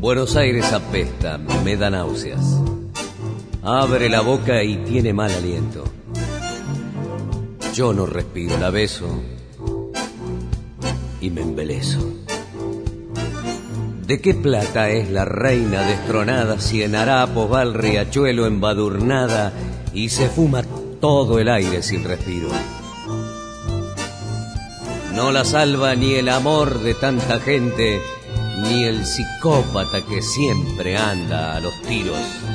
Buenos Aires apesta, me da náuseas. Abre la boca y tiene mal aliento. Yo no respiro, la beso y me embelezo. ¿De qué plata es la reina destronada si en harapos va el riachuelo embadurnada y se fuma todo el aire sin respiro? No la salva ni el amor de tanta gente, ni el psicópata que siempre anda a los tiros.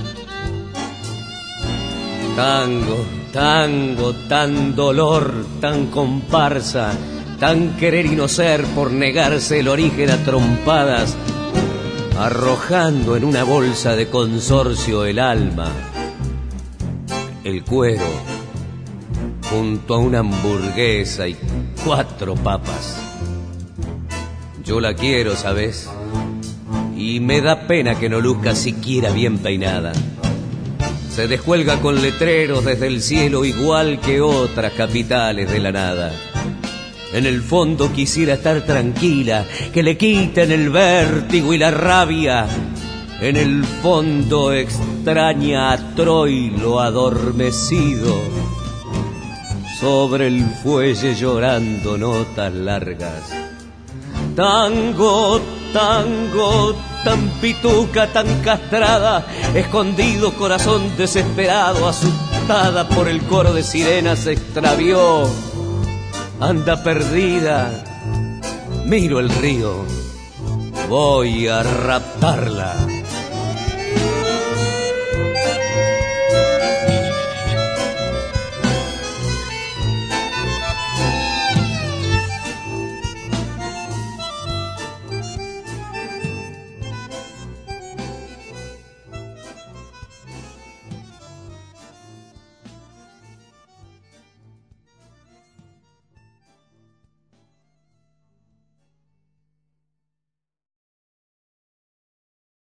Tango, tango, tan dolor, tan comparsa, tan querer y no ser por negarse el origen a trompadas, arrojando en una bolsa de consorcio el alma, el cuero, junto a una hamburguesa y 4 papas. Yo la quiero, ¿sabes? Y me da pena que no luzca siquiera bien peinada. Se descuelga con letreros desde el cielo igual que otras capitales de la nada. En el fondo quisiera estar tranquila, que le quiten el vértigo y la rabia. En el fondo extraña a Troilo adormecido, sobre el fuelle llorando notas largas. Tango, tango, tan pituca, tan castrada, escondido corazón desesperado, asustada por el coro de sirenas se extravió. Anda perdida, miro el río, voy a raptarla.